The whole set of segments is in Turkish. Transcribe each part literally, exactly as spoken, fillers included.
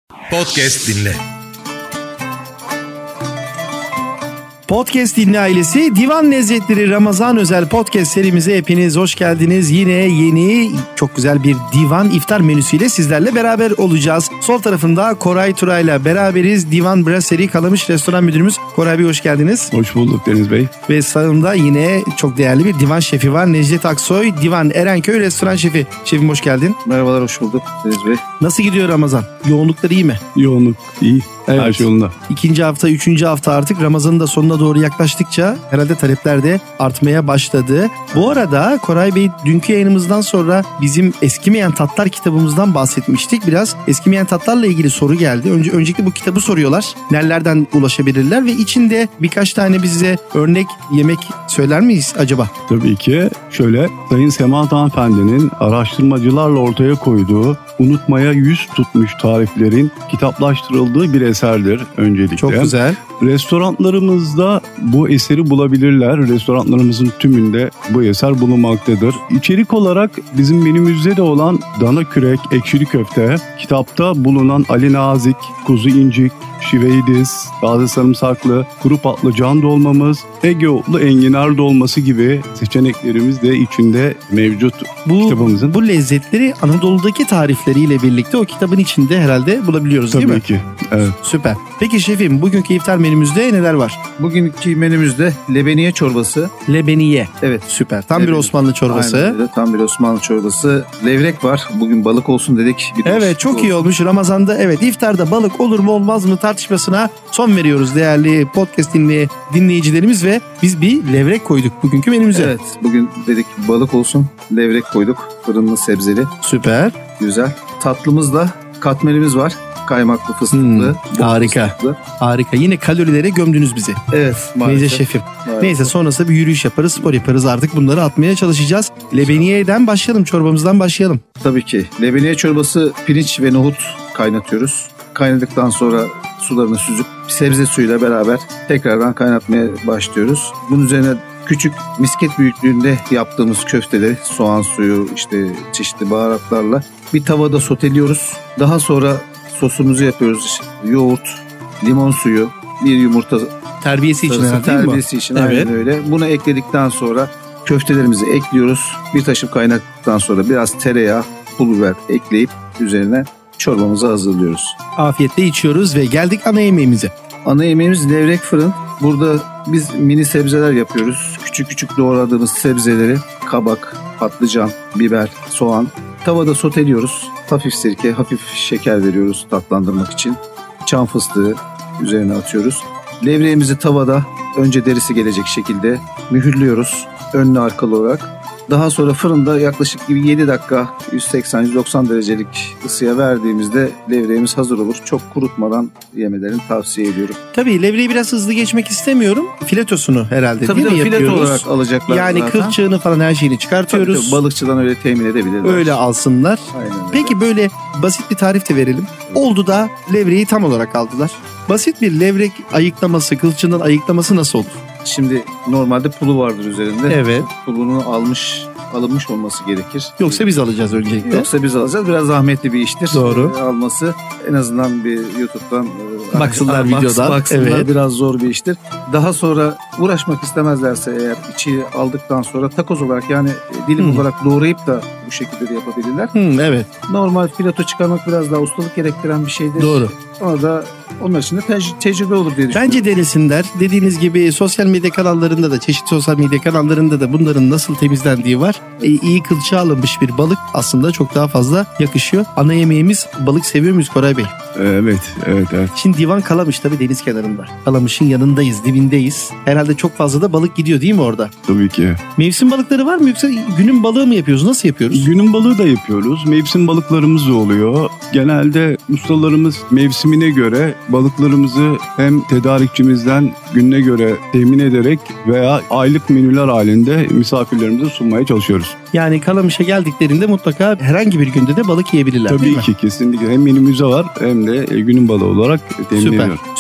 Podcast dinle. Podcast dinle ailesi, Divan Lezzetleri Ramazan özel podcast serimize hepiniz hoş geldiniz. Yine yeni çok güzel bir divan iftar menüsüyle sizlerle beraber olacağız. Sol tarafında Koray Turay'la beraberiz. Divan Brasserie Kalamış Restoran Müdürümüz Koray Bey, hoş geldiniz. Hoş bulduk Deniz Bey. Ve sağımda yine çok değerli bir divan şefi var. Necdet Aksoy, Divan Erenköy Restoran Şefi. Şefim hoş geldin. Merhabalar, hoş bulduk Deniz Bey. Nasıl gidiyor Ramazan? Yoğunlukları iyi mi? Yoğunluk iyi. Evet. Her şey yolunda. İkinci hafta, üçüncü hafta artık Ramazan'ın da sonuna doğru yaklaştıkça herhalde talepler de artmaya başladı. Bu arada Koray Bey, dünkü yayınımızdan sonra bizim Eskimeyen Tatlar kitabımızdan bahsetmiştik. Biraz eskimeyen tatlarla ilgili soru geldi. Önce öncelikle bu kitabı soruyorlar. Nerelerden ulaşabilirler ve içinde birkaç tane bize örnek yemek söyler miyiz acaba? Tabii ki. Şöyle, Sayın Semahat Hanımefendi'nin araştırmacılarla ortaya koyduğu unutmaya yüz tutmuş tariflerin kitaplaştırıldığı bir eserdir öncelikle. Çok güzel. Restoranlarımızda bu eseri bulabilirler. Restoranlarımızın tümünde bu eser bulunmaktadır. İçerik olarak bizim menümüzde de olan dana kürek, ekşili köfte, kitapta bulunan Ali Nazik, kuzu incik, şiveydiz, taze sarımsaklı, kuru patlıcan dolmamız, Ege otlu enginar dolması gibi seçeneklerimiz de içinde mevcut Bu, kitabımızın. bu lezzetleri Anadolu'daki tarifleriyle birlikte o kitabın içinde herhalde bulabiliyoruz. Tabii değil mi? ki. Evet. Süper. Peki şefim, bugünkü iftar menümüzde neler var? Bugünkü menümüzde lebeniye çorbası. Lebeniye. Evet. Süper. Tam Lebeniye. bir Osmanlı çorbası. Aynen öyle, tam bir Osmanlı çorbası. Levrek var. Bugün balık olsun dedik. Bir Evet, çok iyi olmuş. Ramazan'da evet iftarda balık olur mu olmaz mı tartışmasına son veriyoruz değerli podcast dinley- dinleyicilerimiz ve biz bir levrek koyduk bugünkü menümüze. Evet, bugün dedik balık olsun. Levrek koyduk. Fırınlı sebzeli. Süper. Güzel. Tatlımızda katmerimiz var. Kaymaklı, fıstıklı. Hmm, bol harika. fıstıklı. Harika. Yine kalorilere gömdünüz bizi. Evet, maalesef. Neyse şefim. Maalesef. Neyse, sonrasında bir yürüyüş yaparız, spor yaparız, artık bunları atmaya çalışacağız. Lebeniyeden başlayalım, çorbamızdan başlayalım. Tabii ki. Lebeniye çorbası pirinç ve nohut kaynatıyoruz. Kaynadıktan sonra sularını süzüp sebze suyuyla beraber tekrardan kaynatmaya başlıyoruz. Bunun üzerine küçük misket büyüklüğünde yaptığımız köfteleri soğan suyu, işte çeşitli baharatlarla bir tavada soteliyoruz. Daha sonra sosumuzu yapıyoruz. İşte yoğurt, limon suyu, bir yumurta Terbiyesi için sarısı, herhalde, değil mi? terbiyesi için Evet. aynen öyle. Bunu ekledikten sonra köftelerimizi ekliyoruz. Bir taşım kaynattıktan sonra biraz tereyağı, pul biber ekleyip üzerine çorbamızı hazırlıyoruz. Afiyetle içiyoruz ve geldik ana yemeğimize. Ana yemeğimiz levrek fırın. Burada biz mini sebzeler yapıyoruz. Küçük küçük doğradığımız sebzeleri kabak, patlıcan, biber, soğan tavada soteliyoruz. Hafif sirke, hafif şeker veriyoruz tatlandırmak için. Çam fıstığı üzerine atıyoruz. Levreğimizi tavada önce derisi gelecek şekilde mühürlüyoruz. Önlü arkalı olarak. Daha sonra fırında yaklaşık gibi yedi dakika yüz seksen yüz doksan derecelik ısıya verdiğimizde levreğimiz hazır olur. Çok kurutmadan yemelerini tavsiye ediyorum. Tabii levreyi biraz hızlı geçmek istemiyorum. Filetosunu herhalde Tabii değil mi de fileto yapıyoruz? olarak alacaklar Yani zaten. kılçığını falan her şeyini çıkartıyoruz. Tabii, tabii, balıkçıdan öyle temin edebilirler. Öyle alsınlar. Aynen öyle. Peki böyle basit bir tarif de verelim. Oldu da levreyi tam olarak aldılar. Basit bir levrek ayıklaması, kılçığından ayıklaması nasıl olur? Şimdi normalde pulu vardır üzerinde. Evet. Pulunu almış, alınmış olması gerekir. Yoksa biz alacağız öncelikle. Yoksa biz alacağız. Biraz zahmetli bir iştir. Doğru. Ee, alması en azından bir YouTube'dan e, Baksınlar baks- videodan. Baksınlar, Evet. biraz zor bir iştir. Daha sonra uğraşmak istemezlerse eğer içi aldıktan sonra takoz olarak yani e, dilim Hmm. olarak doğrayıp da bu şekilde de yapabilirler. Hmm, evet, Normal fileto çıkarmak biraz daha ustalık gerektiren bir şeydir. doğru. Ona da onlar için de tec- tecrübe olur diye düşünüyorum. Bence denesinler. Dediğiniz gibi sosyal medya kanallarında da, çeşitli sosyal medya kanallarında da bunların nasıl temizlendiği var. E, iyi kılçığa alınmış bir balık aslında çok daha fazla yakışıyor. Ana yemeğimiz balık, seviyor muyuz Koray Bey? Evet, evet, evet. Şimdi divan Kalamış tabii deniz kenarında. Kalamış'ın yanındayız, dibindeyiz. Herhalde çok fazla da balık gidiyor değil mi orada? Tabii ki. Mevsim balıkları var mı yoksa günün balığı mı yapıyoruz? Nasıl yapıyoruz? Günün balığı da yapıyoruz. Mevsim balıklarımız da oluyor. Genelde ustalarımız mevsimine göre balıklarımızı hem tedarikçimizden gününe göre temin ederek veya aylık menüler halinde misafirlerimize sunmaya çalışıyoruz. Yani Kalamış'a geldiklerinde mutlaka herhangi bir günde de balık yiyebilirler değil Tabii mi? ki kesinlikle. Hem menümüzde var hem de günün balığı olarak temin Süper, ediyoruz. süper.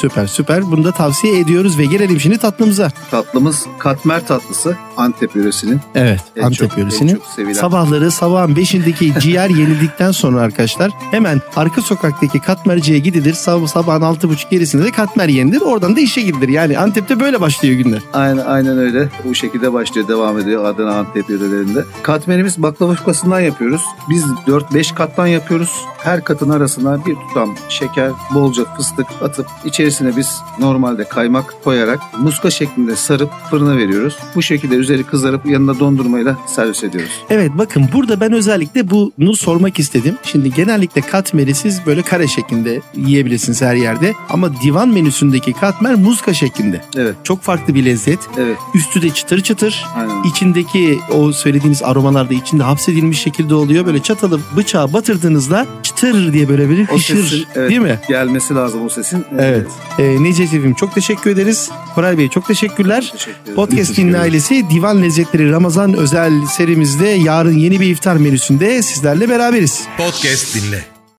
Süper süper. Bunu da tavsiye ediyoruz ve gelelim şimdi tatlımıza. Tatlımız katmer tatlısı. Antep yöresinin. Evet, En Antep çok- yöresinin. en çok sevilen. Sabahları sabahın beşindeki ciğer yenildikten sonra arkadaşlar hemen arka sokaktaki katmerciye gidilir. Sab- sabahın altı buçuk gerisinde de katmer yenilir. Oradan da işe gidilir. Yani Antep'te böyle başlıyor günler. Aynen, aynen öyle. Bu şekilde başlıyor, devam ediyor Adana, Antep yörelerinde. Katmerimiz baklava yufkasından yapıyoruz. Biz dört beş kattan yapıyoruz. Her katın arasına bir tutam şeker, bolca fıstık atıp içerisine biz normalde kaymak koyarak muska şeklinde sarıp fırına veriyoruz. Bu şekilde üzeri kızarıp yanına dondurmayla servis ediyoruz. Evet, bakın burada ben özellikle bunu sormak istedim. Şimdi genellikle katmeri siz böyle kare şeklinde yiyebilirsiniz her yerde. Ama divan menüsündeki katmer muska şeklinde. Evet, Çok farklı bir lezzet. evet. Üstü de çıtır çıtır. Aynen. İçindeki o söylediğiniz aromalar da içinde hapsedilmiş şekilde oluyor. Böyle çatalı bıçağa batırdığınızda çıtır diye böyle bir O hışır, sesin, evet, değil mi? gelmesi lazım o sesin. Evet. Ee, Necati'cim çok teşekkür ederiz. Koray Bey çok teşekkürler. Teşekkür ederim. Podcast Teşekkür Dinle ederim. ailesi Divan Lezzetleri Ramazan özel serimizde yarın yeni bir iftar menüsünde sizlerle beraberiz. Podcast dinle.